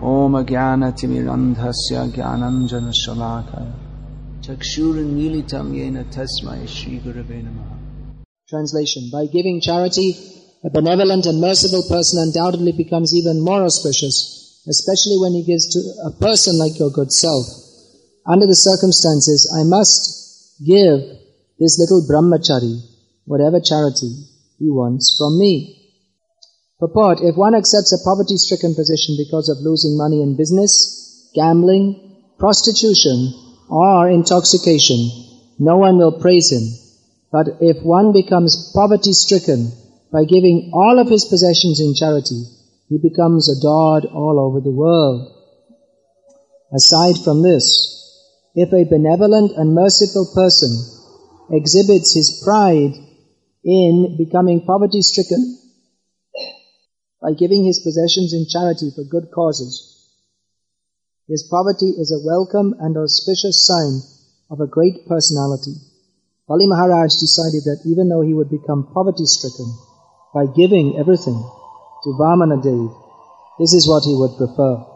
Om Jnanatirmirandhasya Jnananjana Shalakaya Chakshurunmilitam Yena Tasmai Shri Gurave Namaha. Translation. By giving charity, a benevolent and merciful person undoubtedly becomes even more auspicious, especially when he gives to a person like your good self. Under the circumstances, I must give this little brahmachari whatever charity he wants from me. Purport. If one accepts a poverty-stricken position because of losing money in business, gambling, prostitution, or intoxication, no one will praise him. But if one becomes poverty-stricken by giving all of his possessions in charity, he becomes adored all over the world. Aside from this, if a benevolent and merciful person exhibits his pride in becoming poverty-stricken by giving his possessions in charity for good causes, his poverty is a welcome and auspicious sign of a great personality. Bali Maharaj decided that even though he would become poverty-stricken by giving everything to Vamana Dev, this is what he would prefer.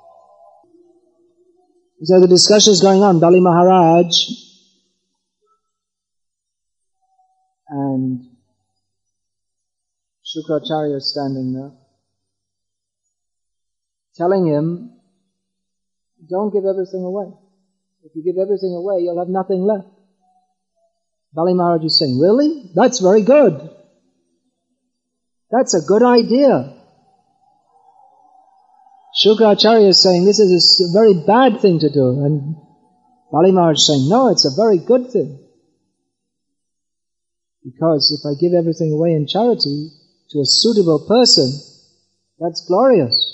So the discussion is going on. Bali Maharaj and Shukracharya standing there, telling him, don't give everything away. If you give everything away, you'll have nothing left. Bali Maharaj is saying, really? That's very good. That's a good idea. Shukracharya is saying, this is a very bad thing to do. And Bali Maharaj is saying, no, it's a very good thing. Because if I give everything away in charity to a suitable person, that's glorious.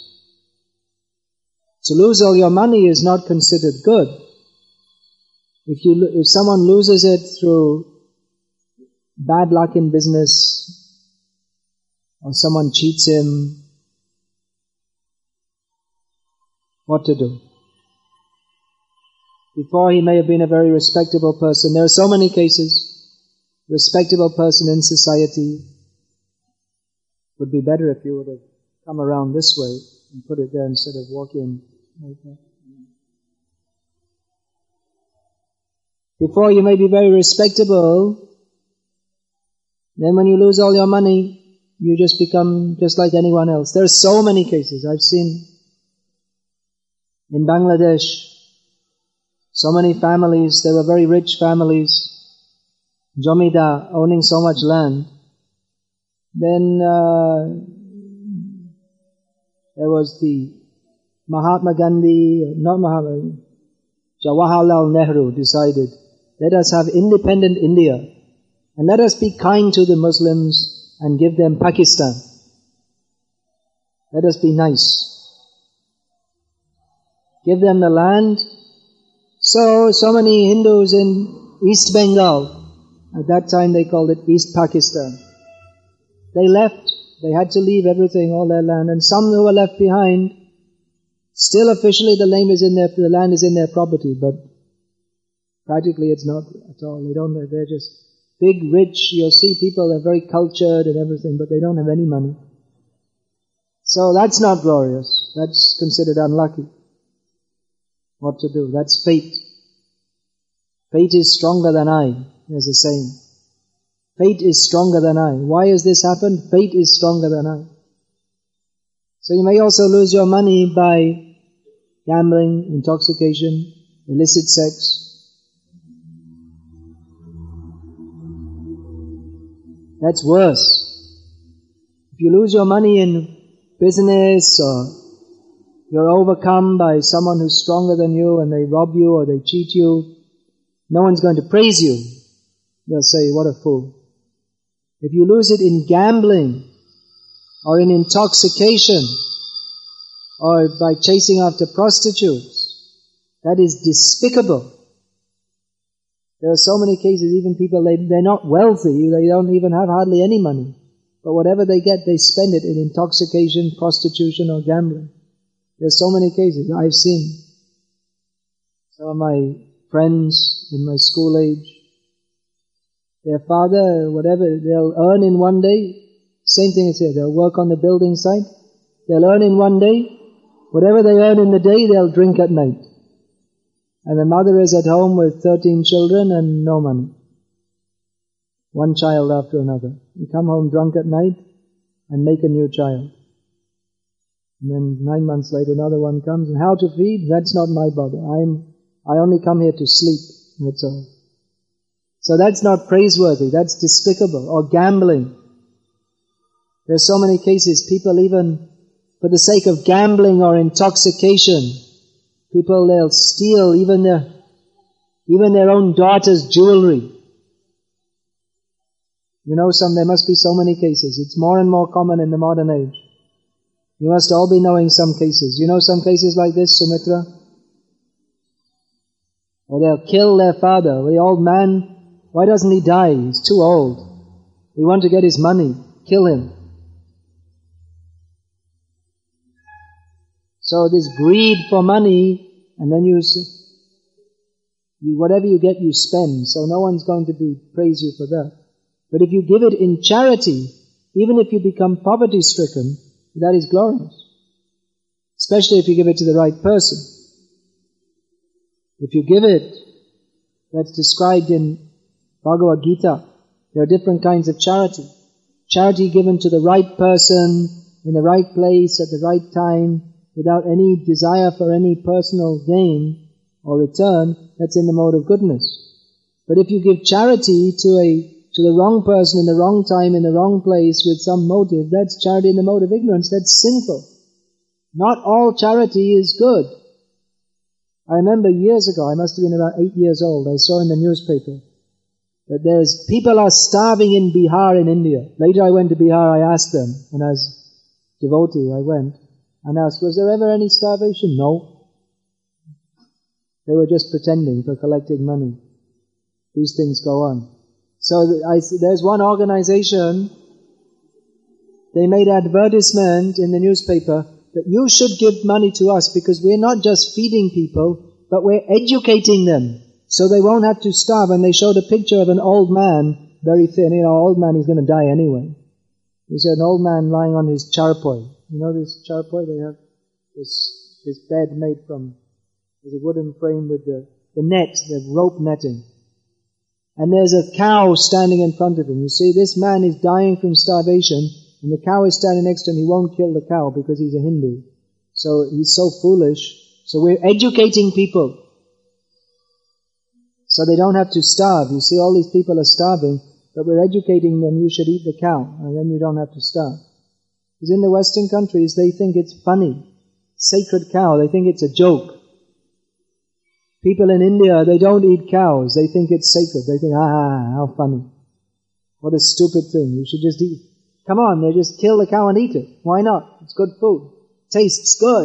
To lose all your money is not considered good. If someone loses it through bad luck in business, or someone cheats him, what to do? Before he may have been a very respectable person. There are so many cases. Respectable person in society. Would be better if you would have come around this way and put it there instead of walking like that. Before you may be very respectable, then when you lose all your money, you just become just like anyone else. There are so many cases I've seen in Bangladesh. So many families, they were very rich families, Jomidar owning so much land. Then there was the Mahatma Gandhi, not Mahatma, Jawaharlal Nehru decided, let us have independent India and let us be kind to the Muslims and give them Pakistan. Let us be nice. Give them the land. So many Hindus in East Bengal, at that time they called it East Pakistan. They left, they had to leave everything, all their land, and some who were left behind, still officially the land is in their property, but practically it's not at all. They're just big, rich. You'll see people, they're very cultured and everything, but they don't have any money. So that's not glorious. That's considered unlucky. What to do? That's fate. Fate is stronger than I, there's a saying. Fate is stronger than I. Why has this happened? Fate is stronger than I. So you may also lose your money by gambling, intoxication, illicit sex. That's worse. If you lose your money in business, or you're overcome by someone who's stronger than you and they rob you or they cheat you, no one's going to praise you. They'll say, what a fool. If you lose it in gambling or in intoxication or by chasing after prostitutes, that is despicable. There are so many cases, even people, they're not wealthy, they don't even have hardly any money. But whatever they get, they spend it in intoxication, prostitution or gambling. There are so many cases I've seen. Some of my friends in my school age, their father, whatever, they'll earn in one day. Same thing is here. They'll work on the building site. They'll earn in one day Whatever they earn in the day, they'll drink at night. And the mother is at home with 13 children and no money. One child after another. You come home drunk at night and make a new child. And then 9 months later another one comes. And how to feed? That's not my bother. I only come here to sleep. That's all. So that's not praiseworthy. That's despicable. Or gambling. There's so many cases, people even for the sake of gambling or intoxication, people, they'll steal even their own daughter's jewelry. You know, there must be so many cases. It's more and more common in the modern age. You must all be knowing some cases. You know some cases like this, Sumitra? Or they'll kill their father. The old man, why doesn't he die? He's too old. We want to get his money. Kill him. So this greed for money, and then whatever you get, you spend. So no one's going to praise you for that. But if you give it in charity, even if you become poverty-stricken, that is glorious. Especially if you give it to the right person. If you give it, that's described in Bhagavad Gita. There are different kinds of charity. Charity given to the right person, in the right place, at the right time, without any desire for any personal gain or return, that's in the mode of goodness. But if you give charity to the wrong person in the wrong time, in the wrong place, with some motive, that's charity in the mode of ignorance, that's sinful. Not all charity is good. I remember years ago, I must have been about 8 years old, I saw in the newspaper that people are starving in Bihar in India. Later I went to Bihar, I asked them, when I was devotee, I went, and asked, was there ever any starvation? No. They were just pretending for collecting money. These things go on. So there's one organization, they made advertisement in the newspaper that you should give money to us because we're not just feeding people, but we're educating them so they won't have to starve. And they showed a picture of an old man, very thin. You know, old man, he's going to die anyway. He said an old man lying on his charpoy. You know this charpoy? They have this bed made there's a wooden frame with the net, the rope netting. And there's a cow standing in front of him. You see, this man is dying from starvation, and the cow is standing next to him. He won't kill the cow because he's a Hindu. So he's so foolish. So we're educating people so they don't have to starve. You see, all these people are starving, but we're educating them, you should eat the cow, and then you don't have to starve. Because in the Western countries, they think it's funny. Sacred cow, they think it's a joke. People in India, they don't eat cows. They think it's sacred. They think, how funny. What a stupid thing. You should just eat. Come on, they just kill the cow and eat it. Why not? It's good food. Tastes good.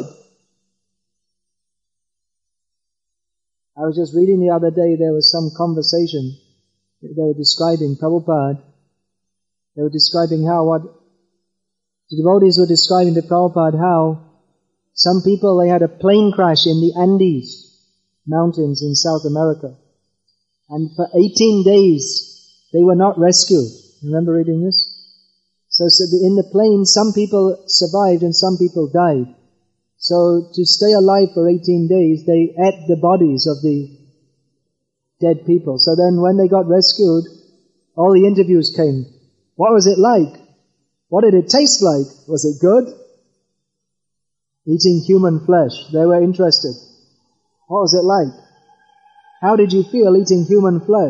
I was just reading the other day, there was some conversation. They were describing, Prabhupada, they were describing the devotees were describing to Prabhupada how some people, they had a plane crash in the Andes mountains in South America. And for 18 days, they were not rescued. Remember reading this? So in the plane, some people survived and some people died. So to stay alive for 18 days, they ate the bodies of the dead people. So then when they got rescued, all the interviews came. What was it like? What did it taste like? Was it good? Eating human flesh. They were interested. What was it like? How did you feel eating human flesh?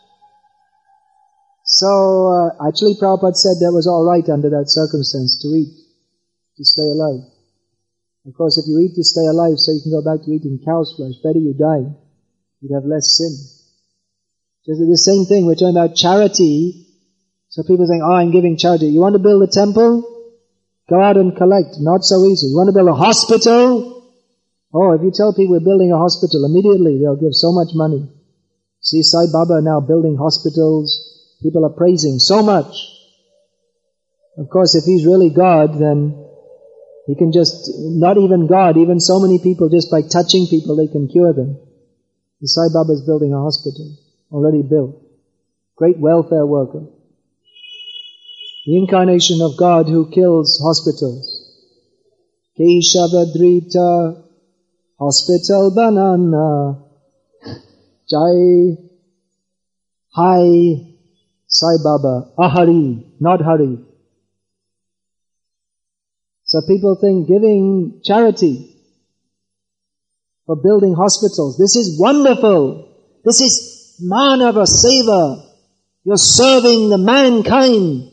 So, actually Prabhupada said that was all right under that circumstance to eat, to stay alive. Of course, if you eat to stay alive so you can go back to eating cow's flesh, better you die. You'd have less sin. Just the same thing, we're talking about charity. So people think, I'm giving charity. You want to build a temple? Go out and collect. Not so easy. You want to build a hospital? Oh, if you tell people we're building a hospital, immediately they'll give so much money. See, Sai Baba now building hospitals. People are praising so much. Of course, if he's really God, then he can just, not even God, even so many people, just by touching people, they can cure them. The Sai Baba is building a hospital, already built. Great welfare worker. The incarnation of God who kills hospitals, Keshavadrita Hospital Banana. Jai. Hi Sai Baba. Ahari, not Hari. So people think giving charity for building hospitals, this is wonderful. This is Manava Seva. You're serving the mankind.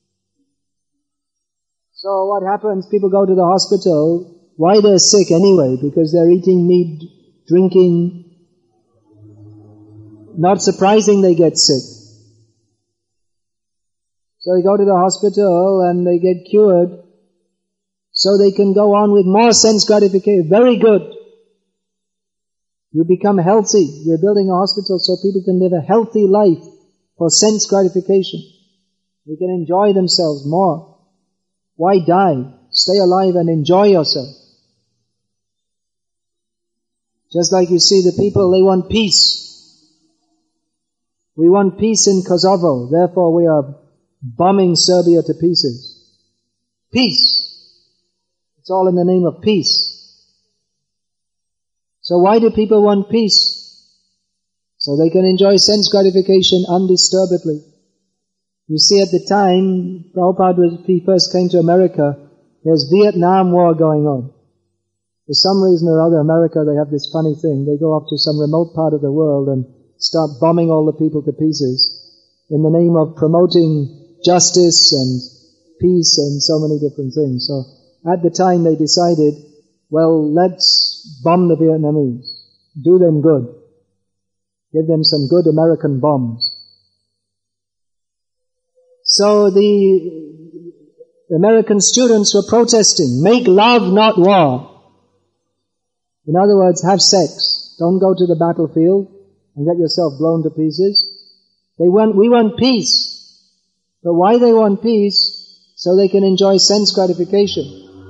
So what happens? People go to the hospital. Why they're sick anyway? Because they're eating meat, drinking. Not surprising they get sick. So they go to the hospital and they get cured so they can go on with more sense gratification. Very good. You become healthy. We're building a hospital so people can live a healthy life for sense gratification. They can enjoy themselves more. Why die? Stay alive and enjoy yourself. Just like you see the people, they want peace. We want peace in Kosovo, therefore we are bombing Serbia to pieces. Peace. It's all in the name of peace. So why do people want peace? So they can enjoy sense gratification undisturbedly. You see, at the time Prabhupada, when he first came to America, there's Vietnam War going on. For some reason or other, America, they have this funny thing. They go off to some remote part of the world and start bombing all the people to pieces in the name of promoting justice and peace and so many different things. So at the time they decided, well, let's bomb the Vietnamese. Do them good. Give them some good American bombs. So the American students were protesting, make love, not war. In other words, have sex. Don't go to the battlefield and get yourself blown to pieces. We want peace. But why they want peace? So they can enjoy sense gratification.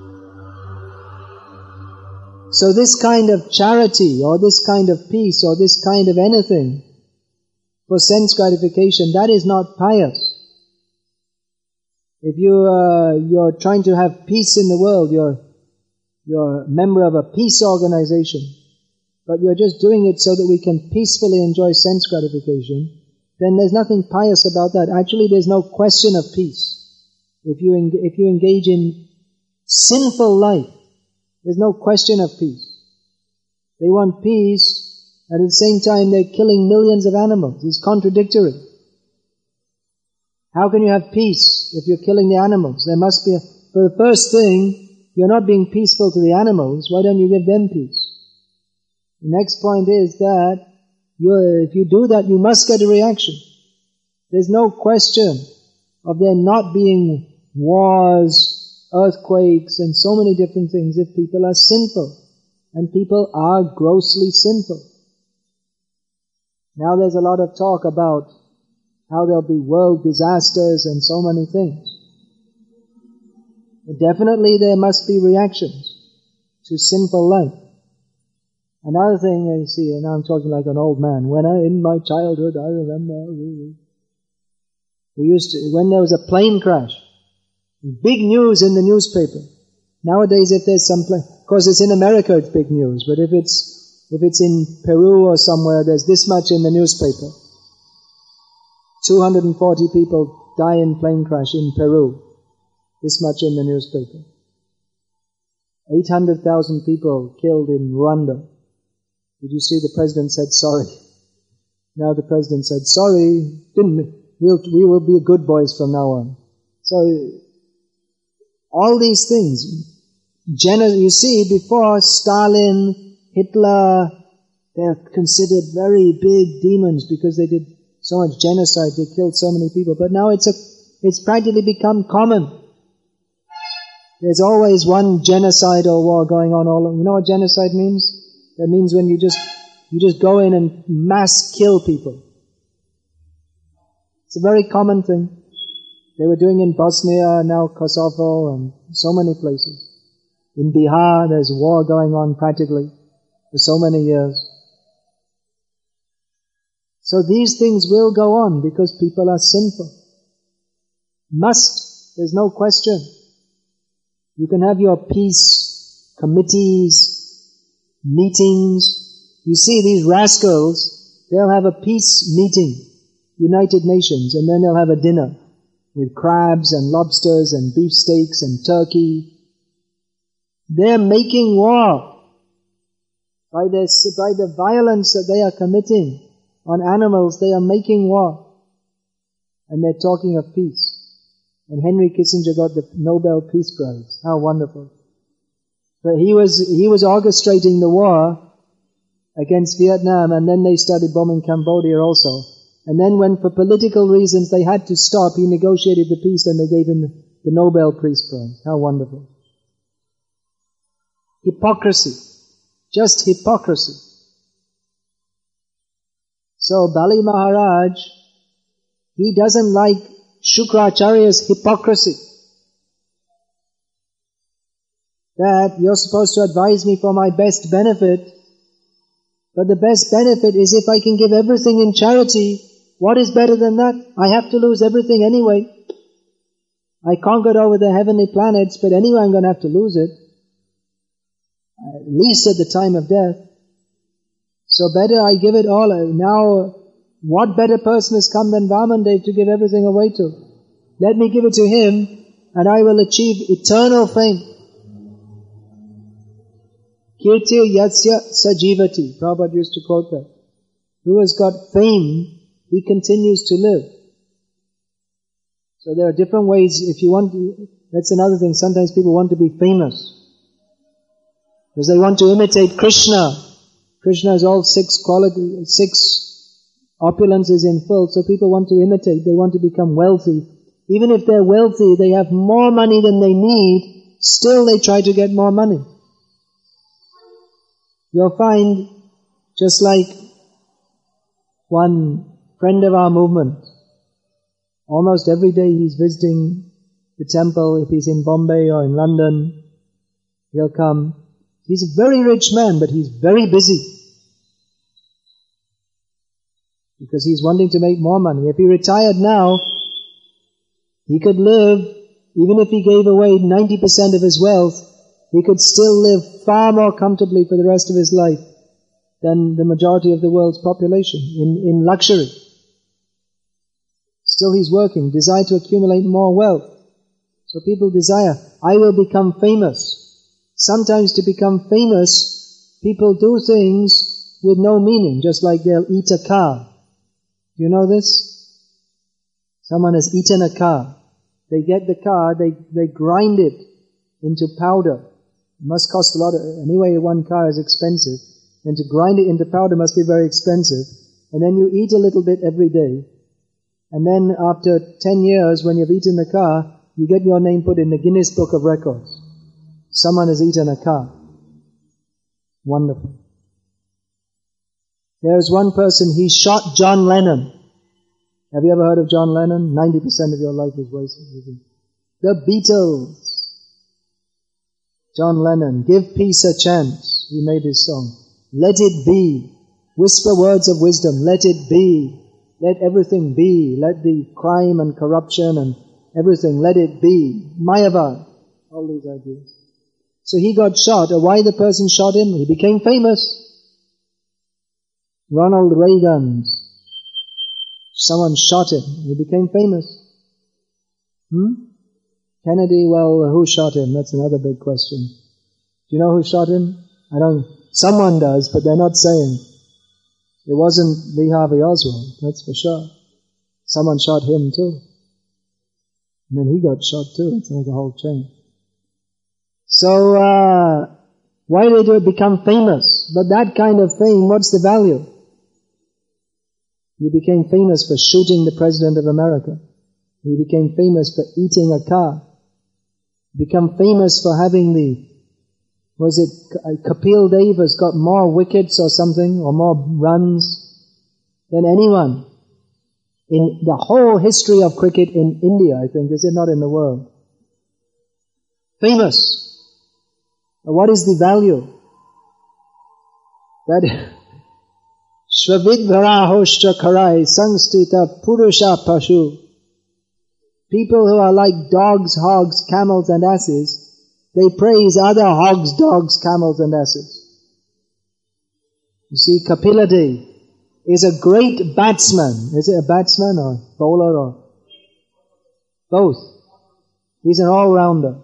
So this kind of charity, or this kind of peace, or this kind of anything for sense gratification, that is not pious. If you're trying to have peace in the world, you're a member of a peace organization, but you're just doing it so that we can peacefully enjoy sense gratification, then there's nothing pious about that. Actually, there's no question of peace. If you engage in sinful life, there's no question of peace. They want peace, and at the same time they're killing millions of animals. It's contradictory. How can you have peace if you're killing the animals? There must be for the first thing, you're not being peaceful to the animals. Why don't you give them peace? The next point is that if you do that, you must get a reaction. There's no question of there not being wars, earthquakes, and so many different things if people are sinful. And people are grossly sinful. Now there's a lot of talk about how there'll be world disasters and so many things. But definitely there must be reactions to sinful life. Another thing you see, and now I'm talking like an old man, in my childhood I remember, when there was a plane crash, big news in the newspaper. Nowadays if there's some plane, of course it's in America it's big news, but if it's in Peru or somewhere, there's this much in the newspaper. 240 people die in plane crash in Peru. This much in the newspaper. 800,000 people killed in Rwanda. Did you see the president said sorry? Now the president said sorry, we will be good boys from now on. So, all these things, you see before Stalin, Hitler, they're considered very big demons because they did so much genocide, they killed so many people. But now it's practically become common. There's always one genocide or war going on all over. You know what genocide means? That means when you just go in and mass kill people. It's a very common thing. They were doing in Bosnia, now Kosovo, and so many places. In Bihar, there's war going on practically for so many years. So these things will go on because people are sinful. Must. There's no question. You can have your peace committees, meetings. You see these rascals, they'll have a peace meeting, United Nations, and then they'll have a dinner with crabs and lobsters and beefsteaks and turkey. They're making war by the violence that they are committing on animals. They are making war, and they're talking of peace. And Henry Kissinger got the Nobel Peace Prize. How wonderful! But he was orchestrating the war against Vietnam, and then they started bombing Cambodia also. And then when for political reasons they had to stop, he negotiated the peace and they gave him the Nobel Peace Prize. How wonderful. Hypocrisy. Just hypocrisy. So Bali Maharaj, he doesn't like Shukracharya's hypocrisy. That you're supposed to advise me for my best benefit, but the best benefit is if I can give everything in charity. What is better than that? I have to lose everything anyway. I conquered over the heavenly planets, but anyway I'm going to have to lose it. At least at the time of death. So better I give it all. Now, what better person has come than Vamandev to give everything away to? Let me give it to him, and I will achieve eternal fame. Kirti yatsya sajivati. Prabhupada used to quote that. Who has got fame, he continues to live. So there are different ways. If you want to, that's another thing. Sometimes people want to be famous because they want to imitate Krishna. Krishna has all six opulences in full, so people want to imitate. They want to become wealthy. Even if they're wealthy, they have more money than they need, still they try to get more money. You'll find, just like one friend of our movement, almost every day he's visiting the temple. If he's in Bombay or in London, he'll come. He's a very rich man, but he's very busy because he's wanting to make more money. If he retired now, he could live, even if he gave away 90% of his wealth, he could still live far more comfortably for the rest of his life than the majority of the world's population in luxury. Still he's working, desire to accumulate more wealth. So people desire, I will become famous. Sometimes to become famous, people do things with no meaning, just like they'll eat a car. Do you know this? Someone has eaten a car. They get the car, they grind it into powder. It must cost a lot. Anyway, one car is expensive. And to grind it into powder must be very expensive. And then you eat a little bit every day. And then after 10 years, when you've eaten the car, you get your name put in the Guinness Book of Records. Someone has eaten a car. Wonderful. There's one person, he shot John Lennon. Have you ever heard of John Lennon? 90% of your life is wasted. The Beatles. John Lennon, give peace a chance. He made his song. Let it be. Whisper words of wisdom. Let it be. Let everything be. Let the crime and corruption and everything, let it be. Mayavad. All these ideas. So he got shot. Why the person shot him? He became famous. Ronald Reagan. Someone shot him. He became famous. Kennedy, well, who shot him? That's another big question. Do you know who shot him? Someone does, but they're not saying. It wasn't Lee Harvey Oswald, that's for sure. Someone shot him too. And then he got shot too. It's like a whole chain. So, why did they become famous? But that kind of fame, what's the value? He became famous for shooting the President of America. He became famous for eating a car. He became famous for having Kapil Dev has got more wickets or something, or more runs than anyone in the whole history of cricket in India, I think. Is it not in the world? Famous. What is the value? That Shvavidvarahoshtra Karai Sangstuta Purusha Pashu. People who are like dogs, hogs, camels and asses, They praise other hogs, dogs, camels and asses. You see, Kapila Dev is a great batsman. Is it a batsman or bowler or both? He's an all-rounder.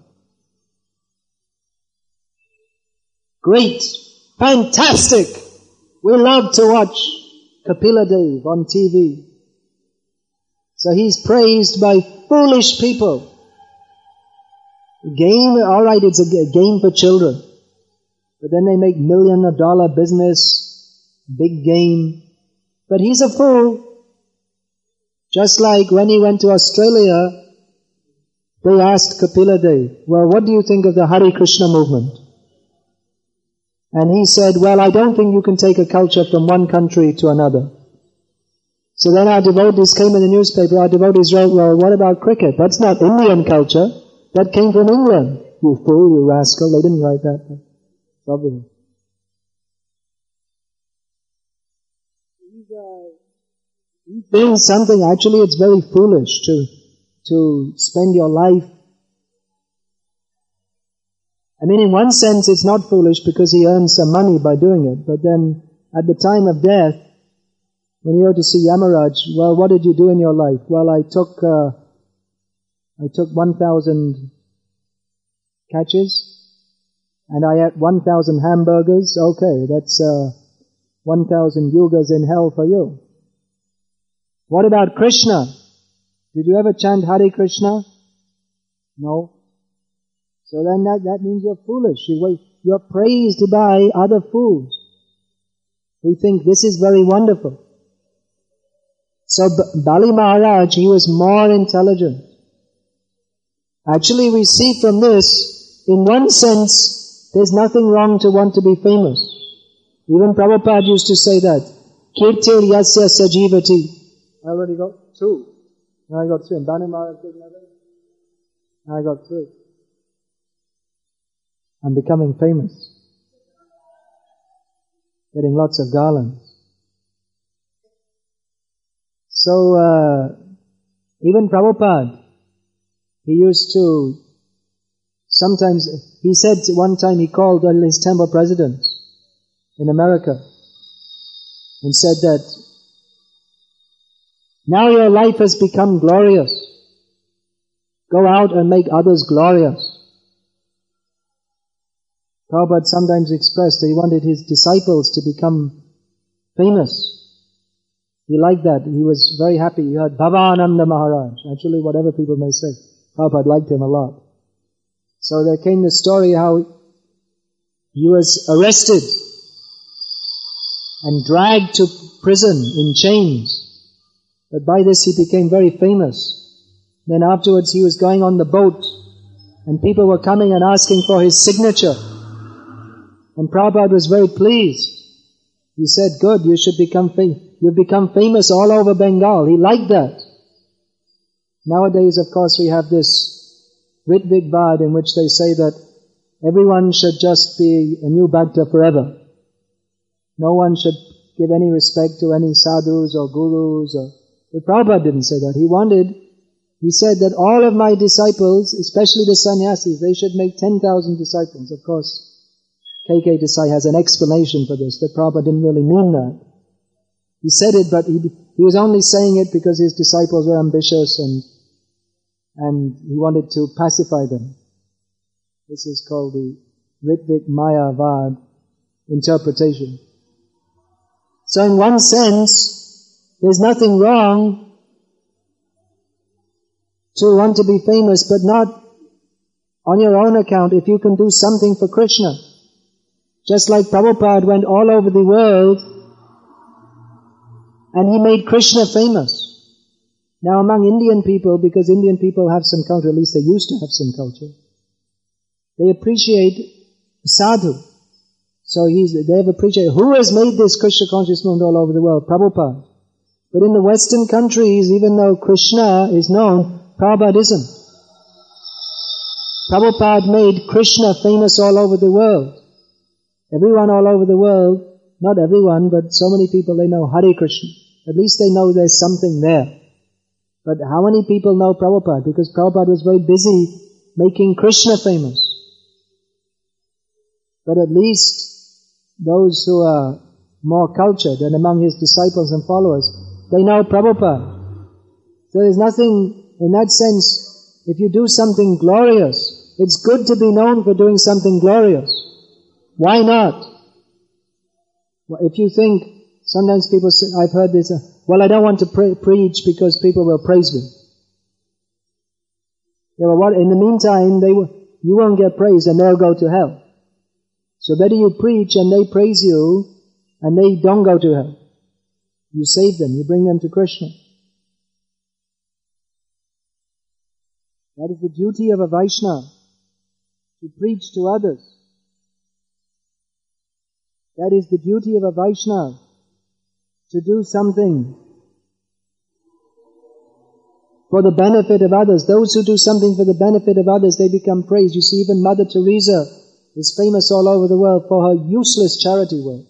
Great, fantastic. We love to watch Kapila Dev on TV. So he's praised by foolish people. Game, alright, it's a game for children. But then they make $1 million business, big game. But he's a fool. Just like when he went to Australia, they asked Kapila Dev, well, what do you think of the Hare Krishna movement? And he said, well, I don't think you can take a culture from one country to another. So then our devotees came in the newspaper, our devotees wrote, well, what about cricket? That's not Indian culture. That came from England. You fool, you rascal. They didn't write that. Probably. He's doing something, actually it's very foolish to spend your life. I mean, in one sense it's not foolish because he earns some money by doing it. But then at the time of death, when you go to see Yamaraj, well, what did you do in your life? Well, I took 1,000 catches and I ate 1,000 hamburgers. Okay, that's 1,000 yugas in hell for you. What about Krishna? Did you ever chant Hare Krishna? No. So then that means you're foolish. You're praised by other fools who think this is very wonderful. So Bali Maharaj, he was more intelligent. Actually, we see from this, in one sense, there's nothing wrong to want to be famous. Even Prabhupada used to say that. Kirtir yasya sajivati. I already got 2. Now I got 3. And Bali Maharaj did another. Now I got 3. I'm becoming famous. Getting lots of garlands. So, even Prabhupada, he used to, sometimes, he said one time he called all his temple presidents in America and said that, now your life has become glorious. Go out and make others glorious. Prabhupada sometimes expressed that he wanted his disciples to become famous. He liked that. He was very happy. He heard Bhavananda Maharaj. Actually, whatever people may say, Prabhupada liked him a lot. So there came the story how he was arrested and dragged to prison in chains. But by this he became very famous. Then afterwards he was going on the boat and people were coming and asking for his signature. And Prabhupada was very pleased. He said, good, you should you've become famous all over Bengal. He liked that. Nowadays, of course, we have this Ritvik Vad in which they say that everyone should just be a new bhakta forever. No one should give any respect to any sadhus or gurus. But Prabhupada didn't say that. He said that all of my disciples, especially the sannyasis, they should make 10,000 disciples. Of course, K.K. Desai has an explanation for this, that Prabhupada didn't really mean that. He said it, but he was only saying it because his disciples were ambitious and he wanted to pacify them. This is called the Ritvik Maya Vad interpretation. So in one sense, there's nothing wrong to want to be famous, but not on your own account if you can do something for Krishna. Just like Prabhupada went all over the world and he made Krishna famous. Now among Indian people, because Indian people have some culture, at least they used to have some culture, they appreciate sadhu. So they have appreciated, who has made this Krishna conscious movement all over the world? Prabhupada. But in the Western countries, even though Krishna is known, Prabhupada isn't. Prabhupada made Krishna famous all over the world. Everyone all over the world, not everyone, but so many people, they know Hare Krishna. At least they know there's something there. But how many people know Prabhupada? Because Prabhupada was very busy making Krishna famous. But at least those who are more cultured and among his disciples and followers, they know Prabhupada. So there's nothing, in that sense, if you do something glorious, it's good to be known for doing something glorious. Why not? Well, if you think, sometimes people say, I've heard this, well, I don't want to preach because people will praise me. Yeah, well, what, in the meantime, you won't get praised and they'll go to hell. So better you preach and they praise you and they don't go to hell. You save them, you bring them to Krishna. That is the duty of a Vaishnava, to preach to others. That is the duty of a Vaishnava, to do something for the benefit of others. Those who do something for the benefit of others, they become praised. You see, even Mother Teresa is famous all over the world for her useless charity work.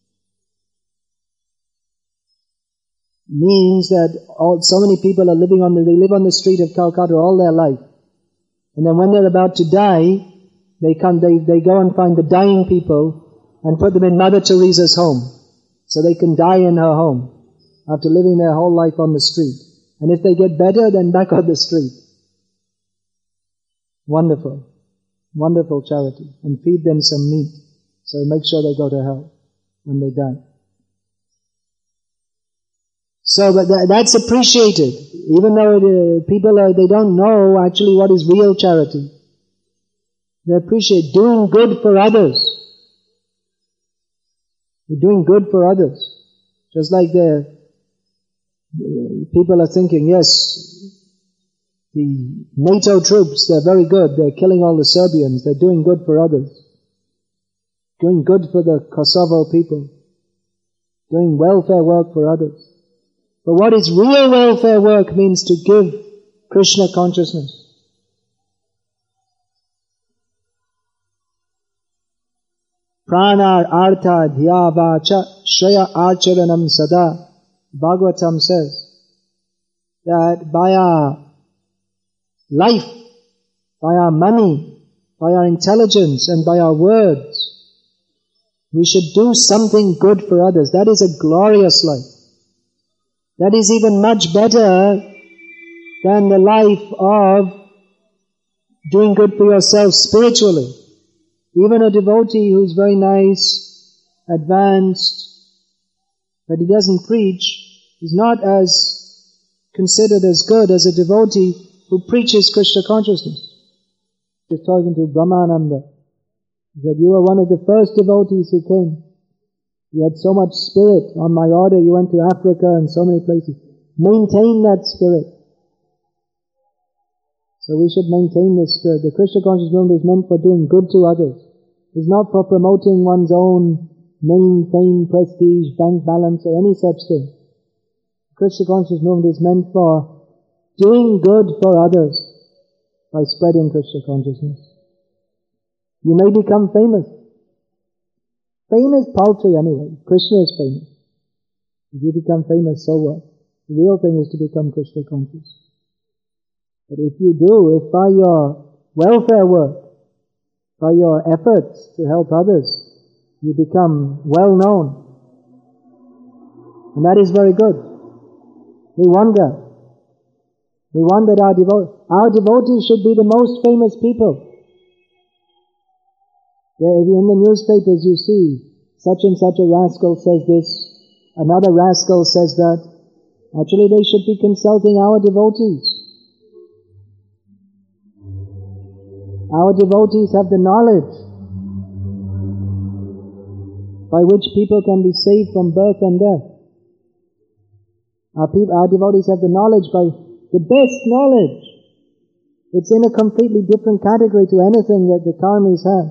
Means that so many people are they live on the street of Calcutta all their life. And then when they're about to die, they go and find the dying people and put them in Mother Teresa's home. So they can die in her home after living their whole life on the street. And if they get better, then back on the street. Wonderful. Wonderful charity. And feed them some meat. So make sure they go to hell when they die. So but that's appreciated. Even though people they don't know actually what is real charity. They appreciate doing good for others. You're doing good for others. Just like people are thinking, yes, the NATO troops, they're very good. They're killing all the Serbians. They're doing good for others. Doing good for the Kosovo people. Doing welfare work for others. But what is real welfare work means to give Krishna consciousness. Prana artha dhyavacha shraya acharanam sada. Bhagavatam says that by our life, by our money, by our intelligence and by our words, we should do something good for others. That is a glorious life. That is even much better than the life of doing good for yourself spiritually. Even a devotee who's very nice, advanced, but he doesn't preach, is not as considered as good as a devotee who preaches Krishna consciousness. Just talking to Brahmananda, he said, you were one of the first devotees who came. You had so much spirit. On my order, you went to Africa and so many places. Maintain that spirit. So we should maintain this spirit. The Krishna conscious movement is meant for doing good to others. It's not for promoting one's own name, fame, prestige, bank balance, or any such thing. The Krishna conscious movement is meant for doing good for others by spreading Krishna consciousness. You may become famous. Fame is paltry anyway. Krishna is famous. If you become famous, so what? The real thing is to become Krishna conscious. But if you do, if by your welfare work, by your efforts to help others, you become well known, and that is very good. We wonder that our devotees should be the most famous people. In the newspapers you see, such and such a rascal says this, another rascal says that. Actually they should be consulting our devotees. Our devotees have the knowledge by which people can be saved from birth and death. Our devotees have the knowledge by the best knowledge. It's in a completely different category to anything that the karmis have.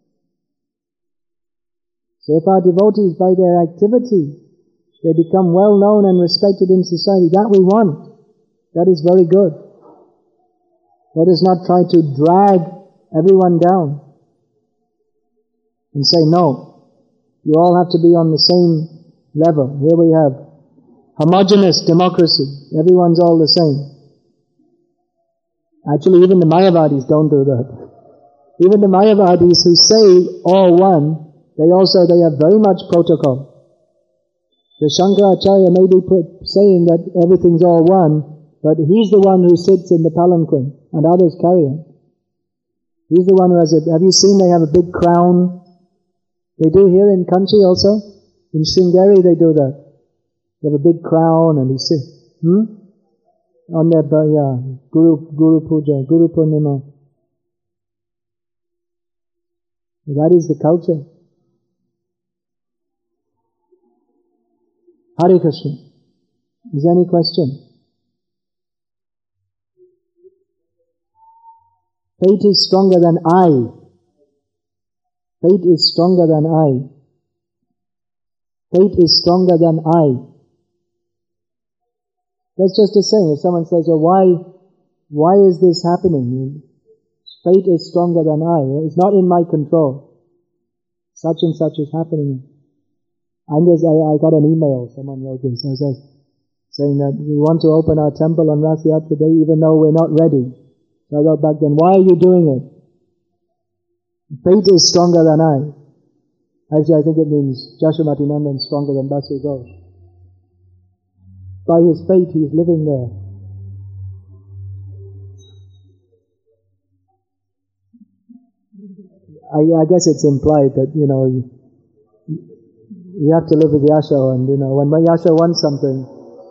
So if our devotees, by their activity, they become well known and respected in society, that we want. That is very good. Let us not try to drag everyone down and say, no, you all have to be on the same level. Here we have homogeneous democracy. Everyone's all the same. Actually, even the Mayavadis don't do that. Even the Mayavadis who say all one, they have very much protocol. The Shankaracharya may be saying that everything's all one, but he's the one who sits in the palanquin and others carry him. He's the one who has have you seen they have a big crown? They do here in Kanchi also. In Sringeri they do that. They have a big crown and he sits, on their, Guru Puja, Guru Purnima. That is the culture. Hare Krishna. Is there any question? Fate is stronger than I. Fate is stronger than I. Fate is stronger than I. That's just a saying. If someone says, oh, why is this happening? Fate is stronger than I. It's not in my control. Such and such is happening. I got an email, someone wrote this, saying that we want to open our temple on Rath Yatra Day even though we're not ready. So I wrote back then, why are you doing it? Fate is stronger than I. Actually, I think it means Jashamati Nandan is stronger than Basu Ghosh. By his fate, he's living there. I guess it's implied that, you have to live with Yasha, and when Yasha wants something,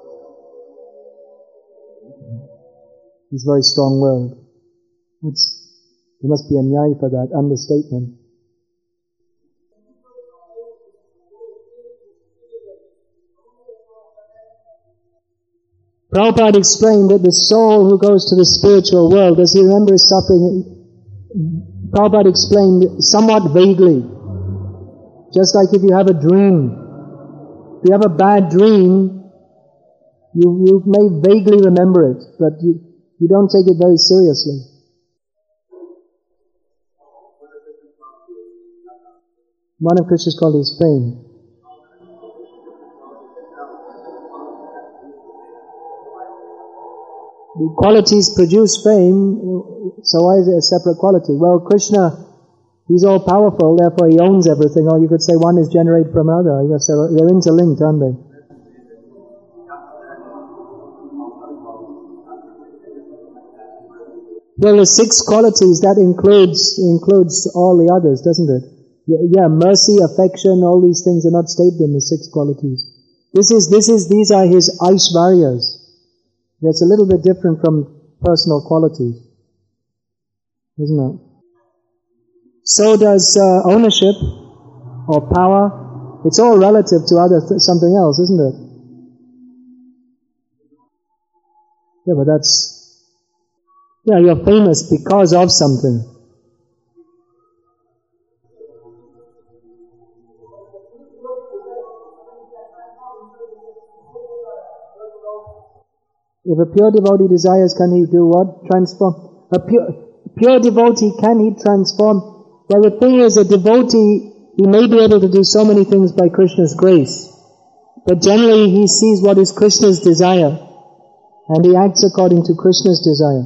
he's very strong-willed. There must be a nyaya for that, understatement. Prabhupada explained that the soul who goes to the spiritual world, does he remember his suffering? Prabhupada explained somewhat vaguely. Just like if you have a dream. If you have a bad dream, you may vaguely remember it, but you don't take it very seriously. One of Krishna's qualities is fame. The qualities produce fame, so why is it a separate quality? Well, Krishna, he's all powerful, therefore he owns everything, or you could say one is generated from another. They're interlinked, aren't they? Well, the 6 qualities, that includes all the others, doesn't it? Yeah, mercy, affection, all these things are not stated in the 6 qualities. These are his Aishvaryas. It's a little bit different from personal qualities, isn't it? So does ownership or power. It's all relative to something else, isn't it? Yeah, but you're famous because of something. If a pure devotee desires, can he do what? Transform. A pure devotee, can he transform? Well, the thing is, a devotee, he may be able to do so many things by Krishna's grace, but generally he sees what is Krishna's desire, and he acts according to Krishna's desire.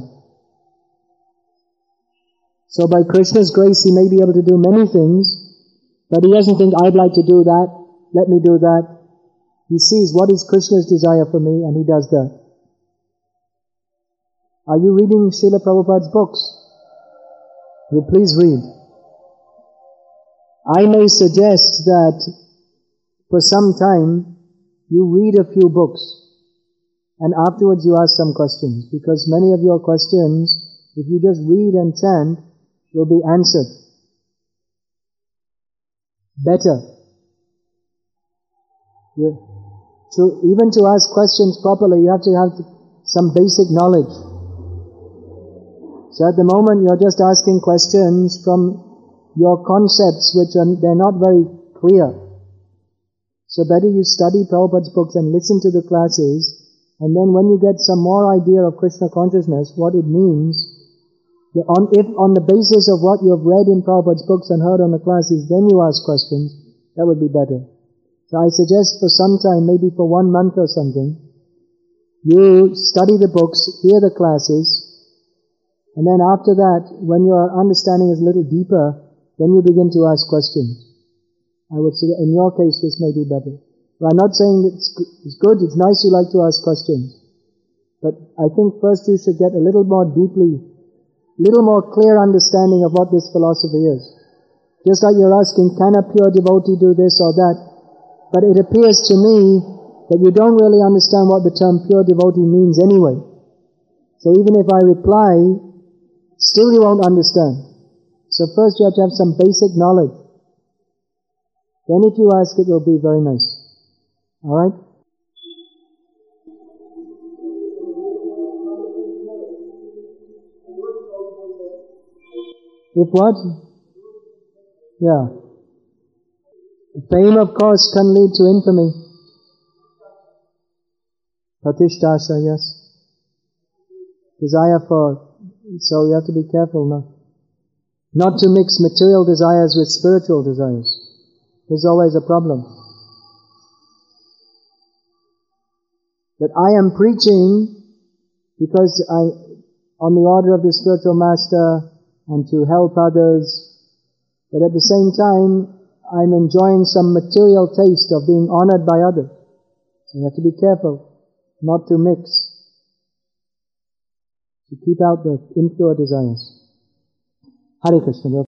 So by Krishna's grace, he may be able to do many things, but he doesn't think, I'd like to do that, let me do that. He sees what is Krishna's desire for me, and he does that. Are you reading Srila Prabhupada's books? You please read. I may suggest that for some time you read a few books and afterwards you ask some questions, because many of your questions, if you just read and chant, will be answered better. Even to ask questions properly, you have to have some basic knowledge. So at the moment you're just asking questions from your concepts they're not very clear. So better you study Prabhupada's books and listen to the classes, and then when you get some more idea of Krishna consciousness, what it means, if on the basis of what you have read in Prabhupada's books and heard on the classes, then you ask questions, that would be better. So I suggest for some time, maybe for 1 month or something, you study the books, hear the classes, And then after that, when your understanding is a little deeper, then you begin to ask questions. I would say in your case this may be better. But I'm not saying it's good, it's nice you like to ask questions. But I think first you should get a little more deeply, little more clear understanding of what this philosophy is. Just like you're asking, can a pure devotee do this or that? But it appears to me that you don't really understand what the term pure devotee means anyway. So even if I reply, still you won't understand. So first you have to have some basic knowledge. Then if you ask, it will be very nice. Alright? If what? Yeah. Fame, of course, can lead to infamy. Pratishtha, yes. Desire for, so you have to be careful not to mix material desires with spiritual desires. There's always a problem. That I am preaching because on the order of the spiritual master and to help others, but at the same time, I'm enjoying some material taste of being honored by others. So you have to be careful not to mix, to keep out the impure desires. Hare Krishna.